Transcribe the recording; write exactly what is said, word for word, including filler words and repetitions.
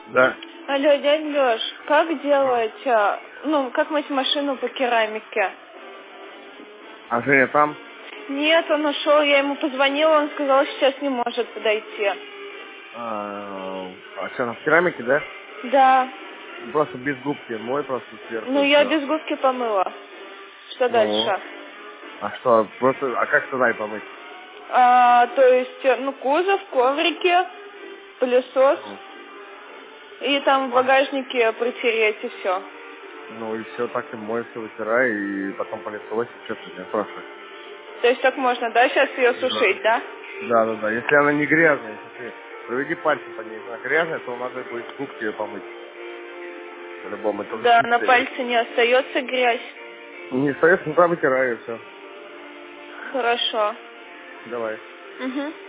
Да. Алло, дядь Лёш, как делать, а, ну, как мыть машину по керамике? А Женя там? Нет, он ушел, я ему позвонила, он сказал, сейчас не может подойти. А, а что, на керамике, да? Да, Просто без губки, мой просто сверху ну и я все. без губки помыла. Что Ну, дальше? а что, просто, а как туда и помыть? А, то есть, э, ну, кузов, коврики, пылесос, Ну, и там в ладно. багажнике протереть, и все. Ну и все, так и мой, все вытирай, и потом пылесосить, что ты меня спрашиваешь? То есть так можно, да, сейчас ее Да. сушить, да? Да, да, да. Если она не грязная, если ты проведи пальцем по ней, если она грязная, то надо будет с губки ее помыть. По-любому, это уже Да, на чистая вещь. пальце не остается грязь. Не остается, ну там вытираю, все. Хорошо. Давай. Угу.